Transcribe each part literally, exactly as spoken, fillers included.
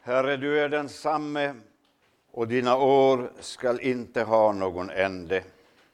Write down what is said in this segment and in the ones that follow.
Herre, du är densamme och dina år skall inte ha någon ände.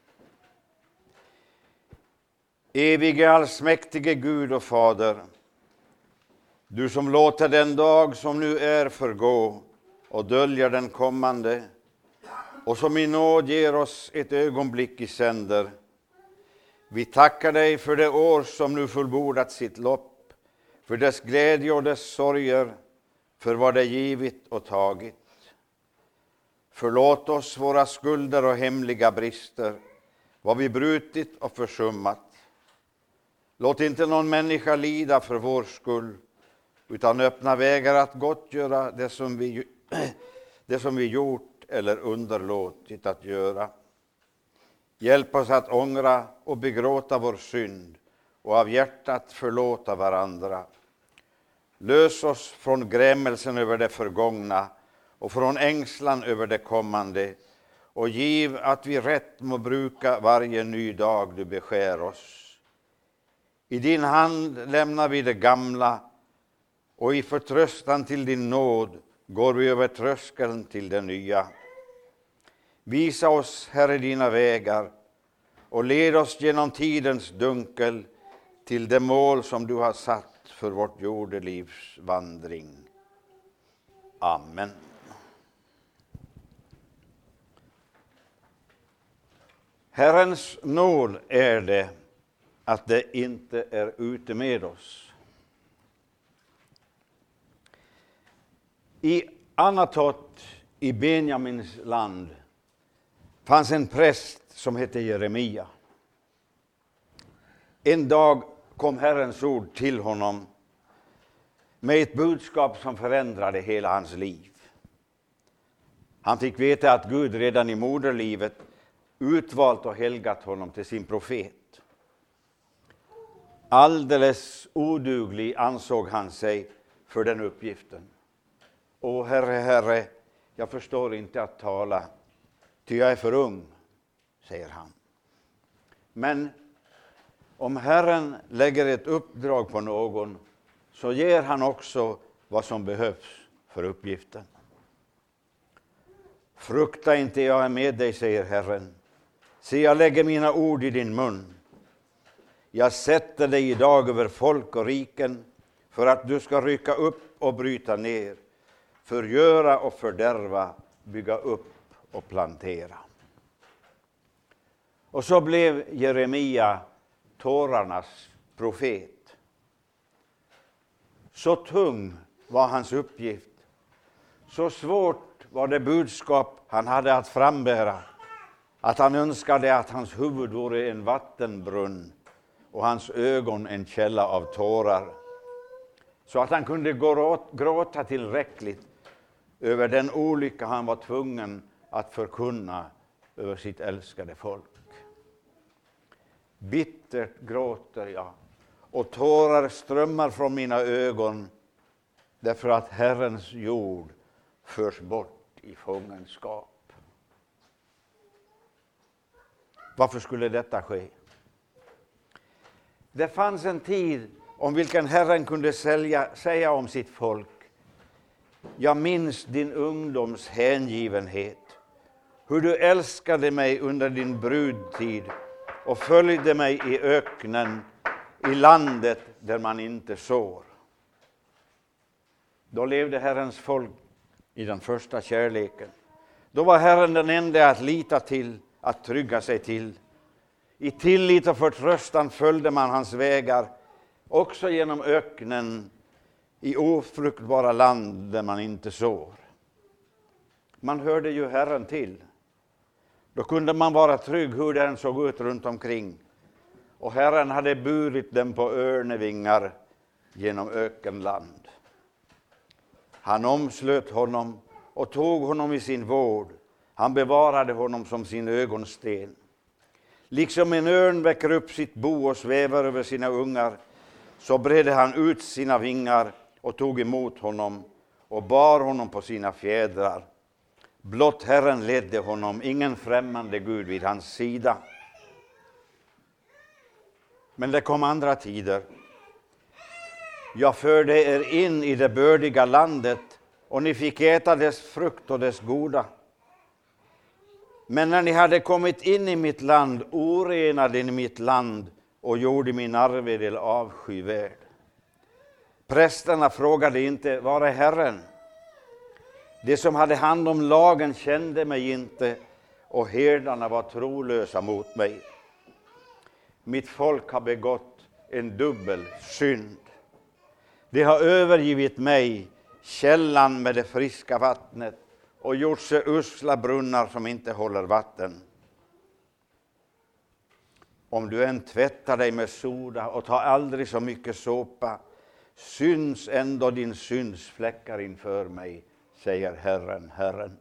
Evige allsmäktige Gud och Fader, du som låter den dag som nu är förgå och döljer den kommande och som i nåd ger oss ett ögonblick i sänder. Vi tackar dig för det år som nu fullbordat sitt lopp, för dess glädje och dess sorger, för vad det givit och tagit. Förlåt oss våra skulder och hemliga brister, vad vi brutit och försummat. Låt inte någon människa lida för vår skull, utan öppna vägar att gottgöra det som vi, det som vi gjort eller underlåtit att göra. Hjälp oss att ångra och begråta vår synd och av hjärtat förlåta varandra. Lös oss från grämelsen över det förgångna och från ängslan över det kommande, och giv att vi rätt må bruka varje ny dag du beskär oss. I din hand lämnar vi det gamla, och i förtröstan till din nåd går vi över tröskeln till det nya. Visa oss, Herre, dina vägar och led oss genom tidens dunkel till det mål som du har satt för vårt jordelivs vandring. Amen. Herrens nåd är det att det inte är ute med oss. I Anatot i Benjamins land fanns en präst som hette Jeremia. En dag kom Herrens ord till honom med ett budskap som förändrade hela hans liv. Han fick veta att Gud redan i moderlivet utvalt och helgat honom till sin profet. Alldeles oduglig ansåg han sig för den uppgiften. Åh Herre, Herre, jag förstår inte att tala, ty jag är för ung, säger han. Men om Herren lägger ett uppdrag på någon, så ger han också vad som behövs för uppgiften. Frukta inte, jag är med dig, säger Herren. Se, jag lägger mina ord i din mun. Jag sätter dig idag över folk och riken, för att du ska rycka upp och bryta ner, förgöra och fördärva, bygga upp och plantera. Och så blev Jeremia tårarnas profet. Så tung var hans uppgift, så svårt var det budskap han hade att frambära, att han önskade att hans huvud vore en vattenbrunn och hans ögon en källa av tårar, så att han kunde gråta tillräckligt över den olycka han var tvungen att förkunna över sitt älskade folk. Bittert gråter jag, och tårar strömmar från mina ögon, därför att Herrens jord förs bort i fångenskap. Varför skulle detta ske? Det fanns en tid om vilken Herren kunde sälja, säga om sitt folk: jag minns din ungdoms hängivenhet, hur du älskade mig under din brudtid och följde mig i öknen, i landet där man inte sår. Då levde Herrens folk i den första kärleken. Då var Herren den enda att lita till, att trygga sig till. I tillit och förtröstan följde man hans vägar, också genom öknen, i ofruktbara land där man inte sår. Man hörde ju Herren till. Då kunde man vara trygg hur den såg ut runt omkring. Och Herren hade burit dem på örnevingar genom ökenland. Han omslöt honom och tog honom i sin vård. Han bevarade honom som sin ögonsten. Liksom en örn väcker upp sitt bo och svävar över sina ungar, så bredde han ut sina vingar och tog emot honom och bar honom på sina fjädrar. Blott Herren ledde honom, ingen främmande Gud vid hans sida. Men det kom andra tider. Jag förde er in i det bördiga landet och ni fick äta dess frukt och dess goda. Men när ni hade kommit in i mitt land orenade ni mitt land och gjorde min arvedel avskyvärd. Prästerna frågade inte, var är Herren? De som hade hand om lagen kände mig inte, och herdarna var trolösa mot mig. Mitt folk har begått en dubbel synd. De har övergivit mig, källan med det friska vattnet, och gjort sig usla brunnar som inte håller vatten. Om du än tvättar dig med soda och tar aldrig så mycket såpa, syns ändå din syndsfläckar inför mig, säger Herren, Herren.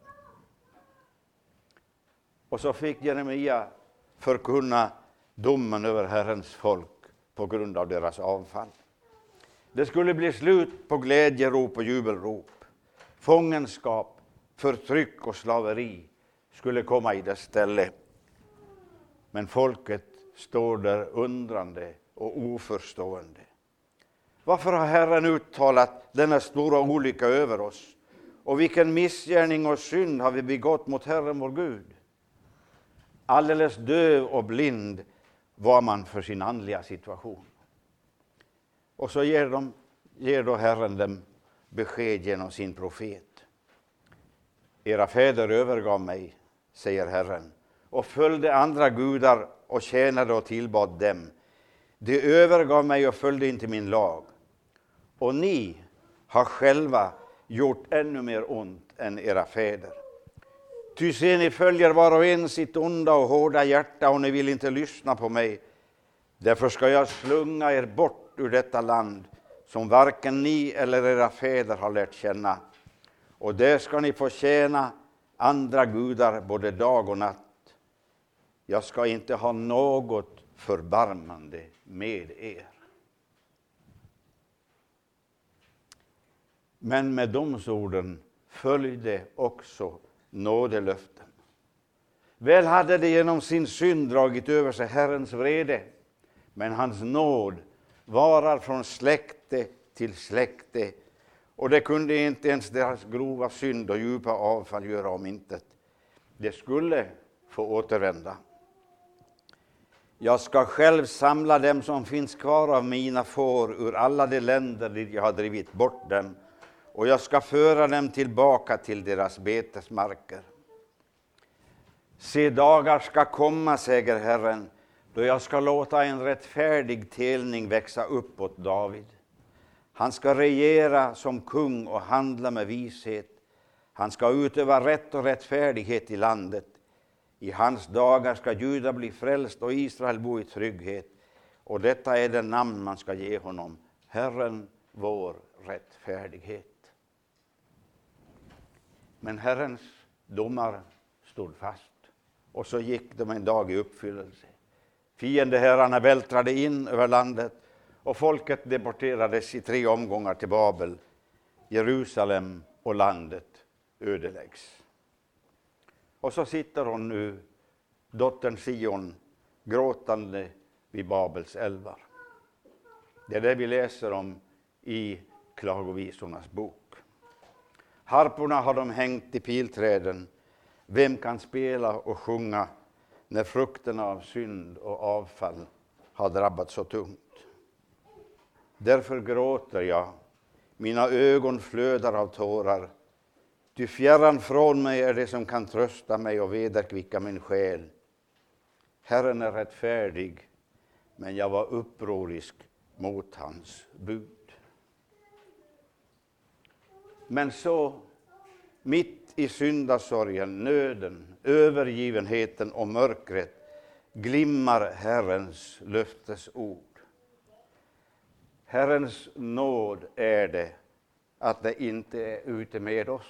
Och så fick Jeremia förkunna domen över Herrens folk på grund av deras avfall. Det skulle bli slut på glädjerop och jubelrop. Fångenskap, förtryck och slaveri skulle komma i dess ställe. Men folket står där undrande och oförstående. Varför har Herren uttalat denna stora olycka över oss? Och vilken missgärning och synd har vi begått mot Herren vår Gud? Alldeles döv och blind var man för sin andliga situation. Och så ger, de, ger då Herren dem besked genom sin profet. Era fäder övergav mig, säger Herren, och följde andra gudar och tjänade och tillbad dem. De övergav mig och följde inte min lag. Och ni har själva gjort ännu mer ont än era fäder. Ty se, ni följer var och en sitt onda och hårda hjärta, och ni vill inte lyssna på mig. Därför ska jag slunga er bort ur detta land, som varken ni eller era fäder har lärt känna. Och där ska ni få tjäna andra gudar både dag och natt. Jag ska inte ha något förbarmande med er. Men med domsorden följde också nådelöften. Väl hade det genom sin synd dragit över sig Herrens vrede, men hans nåd varar från släkte till släkte, och det kunde inte ens deras grova synd och djupa avfall göra om intet. Det skulle få återvända. Jag ska själv samla dem som finns kvar av mina får ur alla de länder dit jag har drivit bort dem, och jag ska föra dem tillbaka till deras betesmarker. Se, dagar ska komma, säger Herren, då jag ska låta en rättfärdig telning växa upp åt David. Han ska regera som kung och handla med vishet. Han ska utöva rätt och rättfärdighet i landet. I hans dagar ska Juda bli frälst och Israel bo i trygghet. Och detta är det namn man ska ge honom: Herren vår rättfärdighet. Men Herrens domar stod fast, och så gick de en dag i uppfyllelse. Fiendeherrarna vältrade in över landet, och folket deporterades i tre omgångar till Babel. Jerusalem och landet ödeläggs. Och så sitter hon nu, dottern Sion, gråtande vid Babels älvar. Det är det vi läser om i Klagovisornas bok. Harporna har de hängt i pilträden. Vem kan spela och sjunga när frukterna av synd och avfall har drabbat så tungt? Därför gråter jag, mina ögon flödar av tårar. Ty fjärran från mig är det som kan trösta mig och vederkvicka min själ. Herren är rättfärdig, men jag var upprorisk mot hans bud. Men så, mitt i syndasorgen, nöden, övergivenheten och mörkret, glimmar Herrens löftesord. Herrens nåd är det att det inte är ute med oss.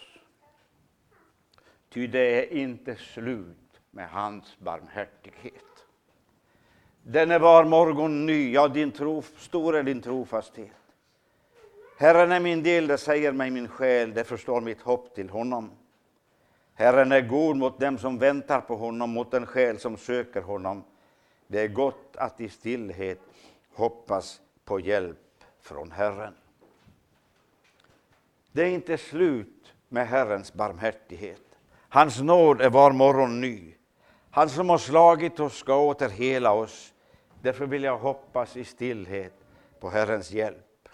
Ty det är inte slut med hans barmhärtighet. Den är var morgon ny, ja, din tro, stor är din trofasthet. Herren är min del, det säger mig min själ, det förstår mitt hopp till honom. Herren är god mot dem som väntar på honom, mot den själ som söker honom. Det är gott att i stillhet hoppas på hjälp från Herren. Det är inte slut med Herrens barmhärtighet. Hans nåd är var morgon ny. Han som har slagit oss ska åter hela oss. Därför vill jag hoppas i stillhet på Herrens hjälp.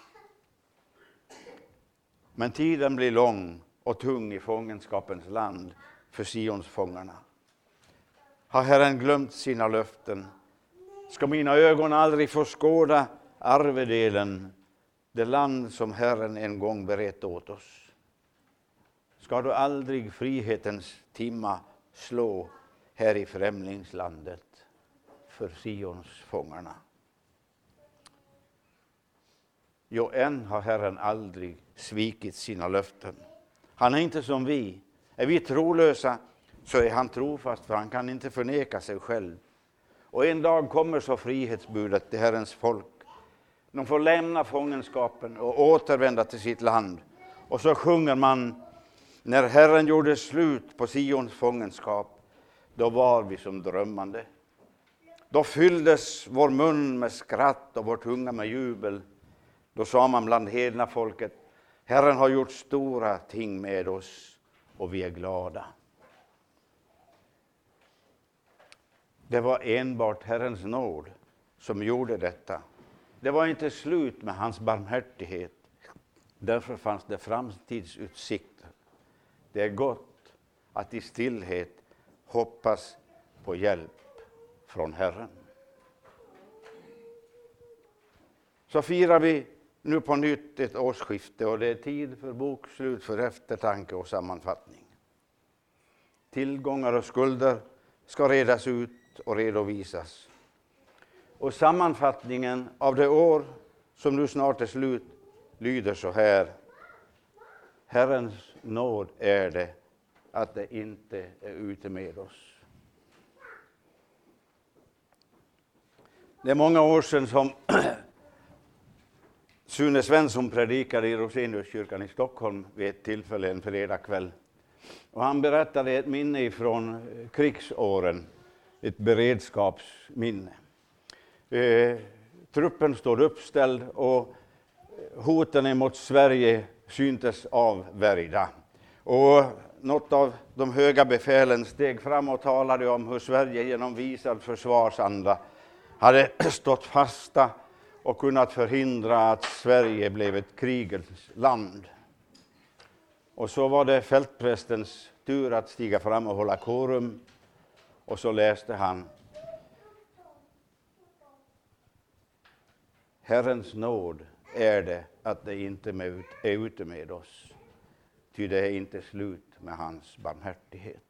Men tiden blir lång och tung i fångenskapens land för Sionsfångarna. Har Herren glömt sina löften? Ska mina ögon aldrig få skåda arvedelen, det land som Herren en gång berett åt oss? Ska du aldrig frihetens timma slå här i främlingslandet för Sionsfångarna? Jo, än har Herren aldrig svikit sina löften. Han är inte som vi. Är vi trolösa så är han trofast, för han kan inte förneka sig själv. Och en dag kommer så frihetsbudet till Herrens folk. De får lämna fångenskapen och återvända till sitt land. Och så sjunger man: när Herren gjorde slut på Sions fångenskap, då var vi som drömmande. Då fylldes vår mun med skratt och vår tunga med jubel. Då sa man bland hedna folket: Herren har gjort stora ting med oss och vi är glada. Det var enbart Herrens nåd som gjorde detta. Det var inte slut med hans barmhärtighet. Därför fanns det framtidsutsikter. Det är gott att i stillhet hoppas på hjälp från Herren. Så firar vi nu på nytt ett årsskifte, och det är tid för bokslut, för eftertanke och sammanfattning. Tillgångar och skulder ska redas ut och redovisas. Och sammanfattningen av det år som nu snart är slut lyder så här: Herrens nåd är det att det inte är ute med oss. Det är många år sedan som Sune Svensson predikade i Roseniuskyrkan i Stockholm vid ett tillfälle en fredagkväll. Och han berättade ett minne från krigsåren, ett beredskapsminne. Eh, truppen stod uppställd och hoten emot Sverige syntes avvärjda. Och något av de höga befälen steg fram och talade om hur Sverige genom visad försvarsanda hade stått fasta och kunnat förhindra att Sverige blev ett krigets land. Och så var det fältprästens tur att stiga fram och hålla korum. Och så läste han: Herrens nåd är det att det inte är ute med oss, ty det är inte slut med hans barmhärtighet.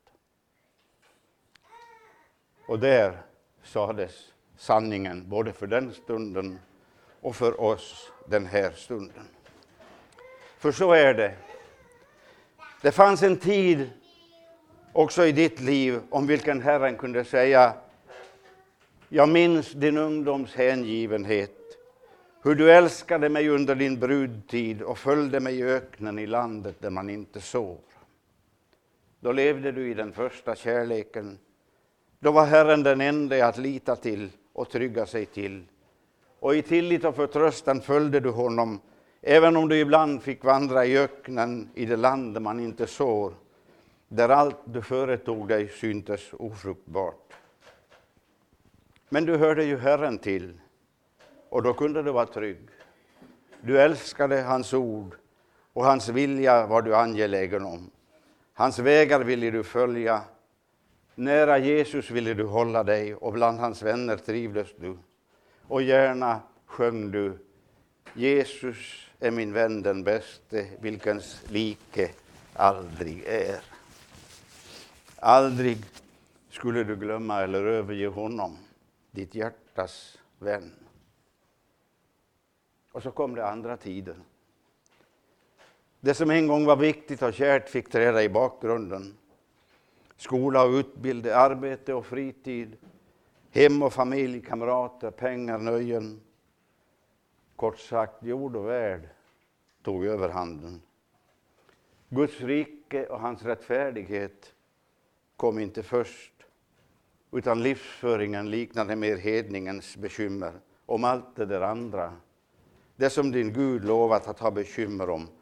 Och där sades sanningen både för den stunden och för oss den här stunden. För så är det. Det fanns en tid också i ditt liv om vilken Herren kunde säga: jag minns din ungdoms hängivenhet, hur du älskade mig under din brudtid och följde mig i öknen i landet där man inte sov. Då levde du i den första kärleken. Då var Herren den enda att lita till och trygga sig till. Och i tillit och förtröstan följde du honom, även om du ibland fick vandra i öknen i det land där man inte sår, där allt du företog dig syntes ofruktbart. Men du hörde ju Herren till, och då kunde du vara trygg. Du älskade hans ord, och hans vilja var du angelägen om. Hans vägar ville du följa. Nära Jesus ville du hålla dig, och bland hans vänner trivdes du. Och gärna sjöng du: Jesus är min vän den bäste, vilkens like aldrig är. Aldrig skulle du glömma eller överge honom, ditt hjärtas vän. Och så kom det andra tider. Det som en gång var viktigt och kärt fick träda i bakgrunden. Skola och utbildning, arbete och fritid, hem och familj, kamrater, pengar, nöjen. Kort sagt, jord och värld tog över handen. Guds rike och hans rättfärdighet kom inte först, utan livsföringen liknade mer hedningens bekymmer om allt det där andra. Det som din Gud lovat att ha bekymmer om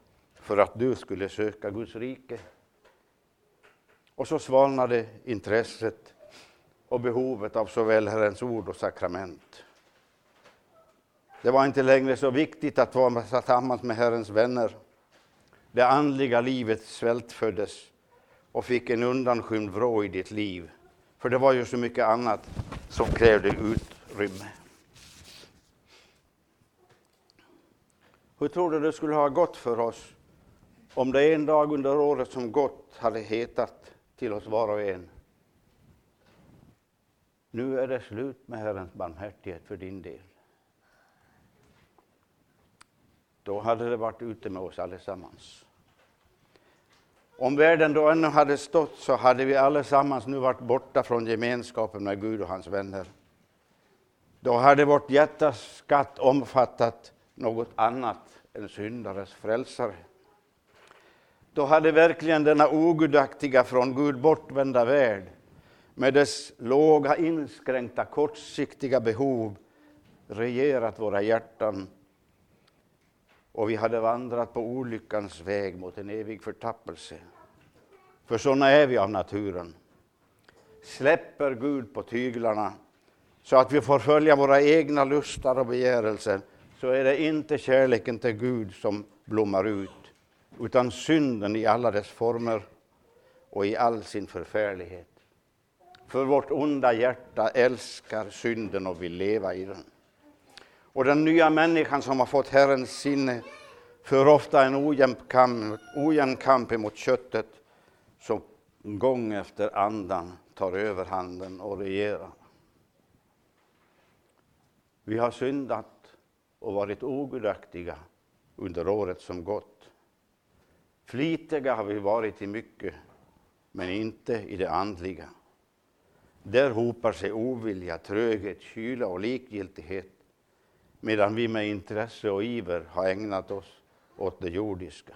för att du skulle söka Guds rike. Och så svalnade intresset och behovet av såväl Herrens ord och sakrament. Det var inte längre så viktigt att vara tillsammans med Herrens vänner. Det andliga livet svältföddes och fick en undanskymd vrå i ditt liv. För det var ju så mycket annat som krävde utrymme. Hur tror du det skulle ha gått för oss om det en dag under året som gått hade hetat till oss var och en: nu är det slut med Herrens barmhärtighet för din del. Då hade det varit ute med oss allesammans. Om världen då ännu hade stått, så hade vi allesammans nu varit borta från gemenskapen med Gud och hans vänner. Då hade vårt hjärtas skatt omfattat något annat än syndares frälsare. Då hade verkligen denna ogudaktiga, från Gud bortvända värld med dess låga, inskränkta, kortsiktiga behov regerat våra hjärtan, och vi hade vandrat på olyckans väg mot en evig förtappelse. För sådana är vi av naturen. Släpper Gud på tyglarna så att vi får följa våra egna lustar och begärelser, så är det inte kärleken till Gud som blommar ut, utan synden i alla dess former och i all sin förfärlighet. För vårt onda hjärta älskar synden och vill leva i den. Och den nya människan som har fått Herrens sinne för ofta en ojämn kamp, ojämn kamp emot köttet, som gång efter andan tar överhanden och regerar. Vi har syndat och varit ogudaktiga under året som gått. Flitiga har vi varit i mycket, men inte i det andliga. Där hopar sig ovilja, tröghet, kyla och likgiltighet, medan vi med intresse och iver har ägnat oss åt det jordiska.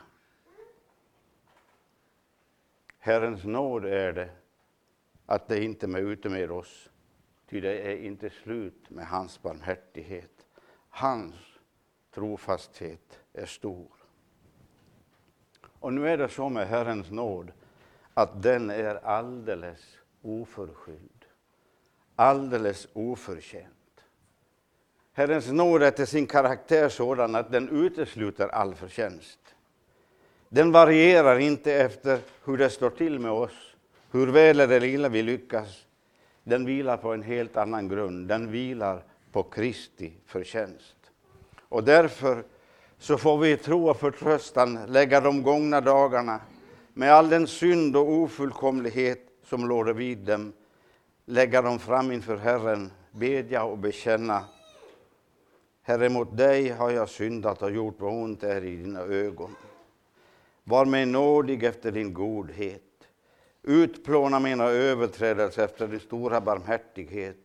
Herrens nåd är det att det inte är ute med oss, ty det är inte slut med hans barmhärtighet. Hans trofasthet är stor. Och nu är det så med Herrens nåd att den är alldeles oförskylld, alldeles oförtjänt. Herrens nåd är till sin karaktär sådan att den utesluter all förtjänst. Den varierar inte efter hur det står till med oss, hur väl eller illa vi lyckas. Den vilar på en helt annan grund. Den vilar på Kristi förtjänst. Och därför så får vi tro och förtröstan lägga de gångna dagarna med all den synd och ofullkomlighet som låg vid dem, lägga dem fram inför Herren, bedja och bekänna: Herre, mot dig har jag syndat och gjort vad ont är i dina ögon. Var mig nådig efter din godhet. Utplåna mina överträdelser efter din stora barmhärtighet.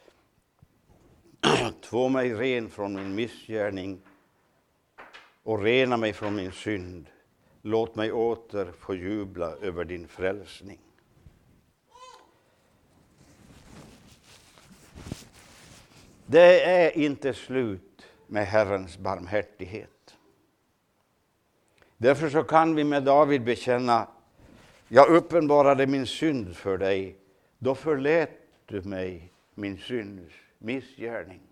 Två mig ren från min missgärning och rena mig från min synd. Låt mig åter få jubla över din frälsning. Det är inte slut med Herrens barmhärtighet. Därför så kan vi med David bekänna: jag uppenbarade min synd för dig, då förlät du mig min synds missgärning.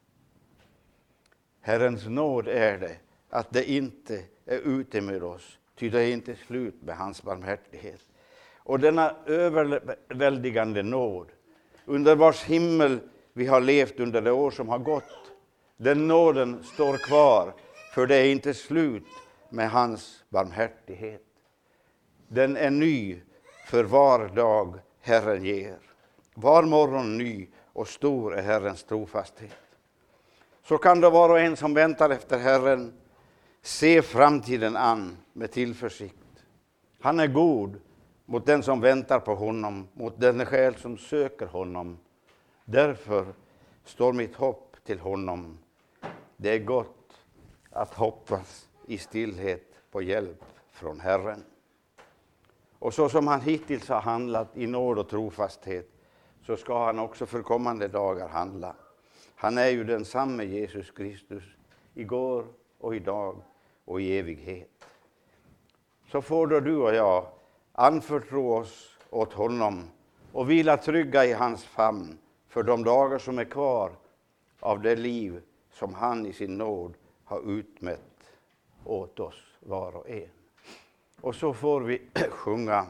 Herrens nåd är det att det inte är ute med oss, ty det är inte slut med hans barmhärtighet. Och denna överväldigande nåd, under vars himmel vi har levt under det år som har gått, den nåden står kvar, för det är inte slut med hans barmhärtighet. Den är ny för var dag Herren ger. Var morgon ny och stor är Herrens trofasthet. Så kan det vara en som väntar efter Herren se framtiden an med tillförsikt. Han är god mot den som väntar på honom, mot den själ som söker honom. Därför står mitt hopp till honom. Det är gott att hoppas i stillhet på hjälp från Herren. Och så som han hittills har handlat i nåd och trofasthet, så ska han också för kommande dagar handla. Han är ju densamme Jesus Kristus, igår och idag och i evighet. så får då du och jag anförtro oss åt honom och vila trygga i hans famn för de dagar som är kvar av det liv som han i sin nåd har utmätt åt oss var och en. Och så får vi sjunga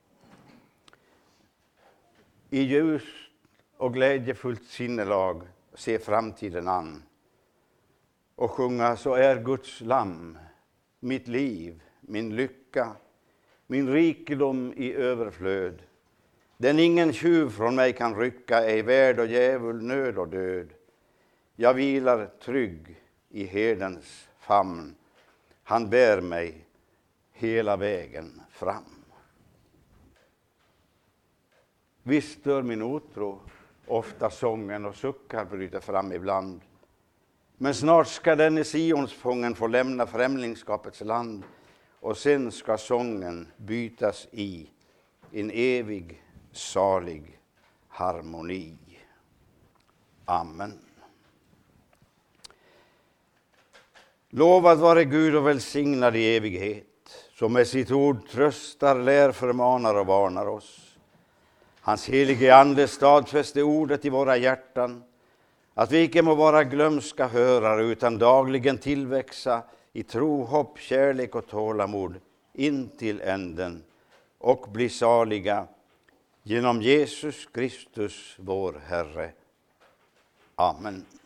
i ljus och glädjefullt sinnelag, se framtiden an. Och sjunga: så är Guds lamm, mitt liv, min lycka, min rikedom i överflöd. Den ingen tjuv från mig kan rycka, ej värld och djävul, nöd och död. Jag vilar trygg i herdens famn, han bär mig hela vägen fram. Visst stör min otro ofta sången och suckar bryter fram ibland. Men snart ska den i Sions fången få lämna främlingskapets land, och sen ska sången bytas i en evig salig harmoni. Amen. Lovad vare Gud och välsignad i evighet, som med sitt ord tröstar, lär, förmanar och varnar oss. Hans helige ande stadfäste ordet i våra hjärtan, att vi icke må vara glömska hörare utan dagligen tillväxa i tro, hopp, kärlek och tålamod in till änden och bli saliga genom Jesus Kristus vår Herre. Amen.